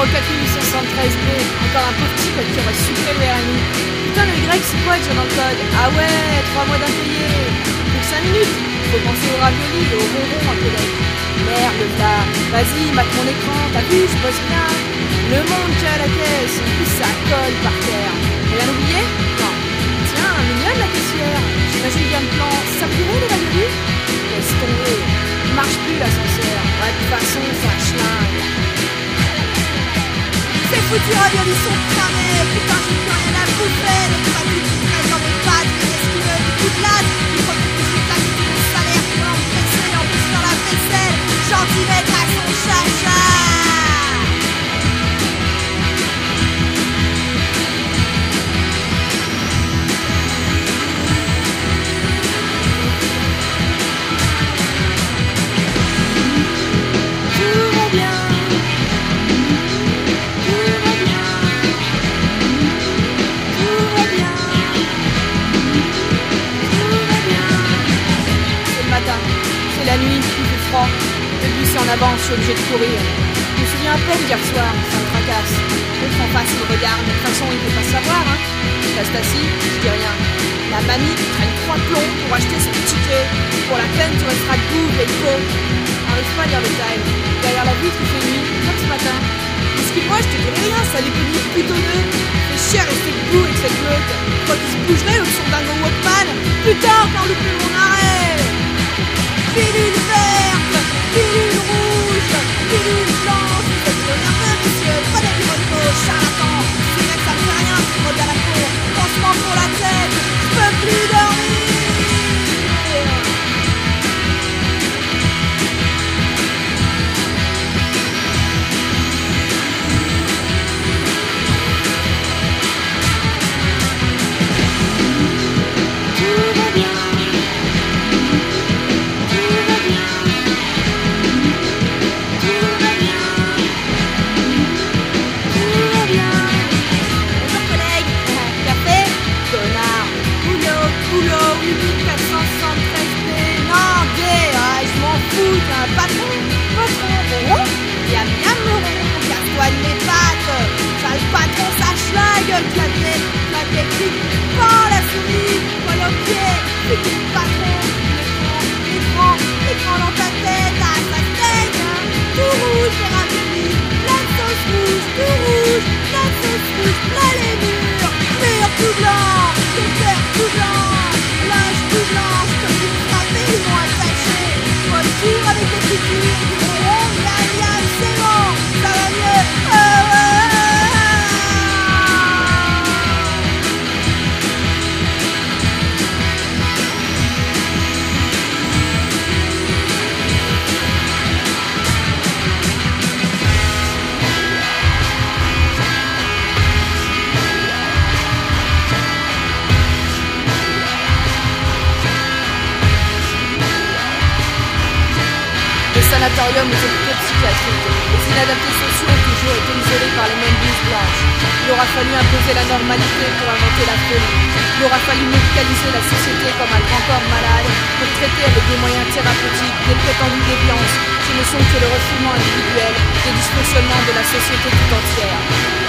04873B, encore un pauvre type qui aurait sucré le RMI. Putain, le Y, c'est quoi déjà dans le code? Ah ouais, 3 mois d'impayé. Plus que 5 minutes. Faut penser aux raviolis et aux bonbons un peu d'aide. Merde, là. Vas-y, mate mon écran, t'as vu, je bosse bien. Le monde qui est à la caisse, en plus ça colle par terre. Rien oublié? Non. Tiens, mignonne la caissière. J'imagine bien le plan. Ça pourrait les raviolis? Laisse tomber. Marche plus l'ascenseur. Ouais, de toute façon, c'est un schlingue. Ces foutus raviolis sont cramés. Putain, j'ai plus rien à bouffer. Les trafics qui traînent dans mes pattes. Les esquimeux du coup de latte. Il faut que je taxe mon salaire pour l'empresser. En plus sur la vaisselle. Centimètre à son chacha. La nuit, il fait froid. Le bus est en avance, je suis obligé de courir. Je me souviens à peine d'hier soir, ça me tracasse. L'autre en face me regarde, de toute façon il ne peut pas savoir, hein. Je reste assis, je dis rien. La mamie traîne 3 plombs pour acheter son ticket. Pour la peine, tu resteras debout, l'écho. N'arrive pas à lire le time. Derrière la vitre, il fait nuit, comme ce matin. Excuse-moi, je te dirai rien, ça les pénible boutonneux. Fait chier à rester debout avec cette meute. Quoi qu'il se bougerait au son d'un go Walkman. Putain, encore loupé mon arrêt. Pilule verte, pilule rouge, pilule blanche. Vous êtes nerveux, monsieur, prenez du repos, charlatan. C'est vrai que ça ne fait rien, je me à la cour. Pansement pour la tête, je peux plus dormir. Patron, patron, miam miam moron, casse-toi de mes pattes. Sale patron, sa schlingue, clavier, clavier, clic, prends la souris, poil au pied. Petit patron, l'écran dans ta tête, ah ça saigne. Tout rouge, les raviolis, plein de sauce rouge, tout rouge, plein de sauce rouge, plein les murs. Murs tout blanc, ton cœur tout blanc, linge tout blanc, je peux plus me frapper, ils m'ont attaché. Voiture avec des figures, du rond, miam, c'est bon, ça va mieux, Les sanatoriums, les hôpitaux psychiatriques, les inadaptés sociaux ont toujours été isolés par les mêmes blouses blanches. Il aura fallu imposer la normalité pour inventer la folie. Il aura fallu médicaliser la société comme un grand corps malade pour traiter avec des moyens thérapeutiques des prétendues déviances qui ne sont que le refoulement individuel des dysfonctionnements de la société tout entière.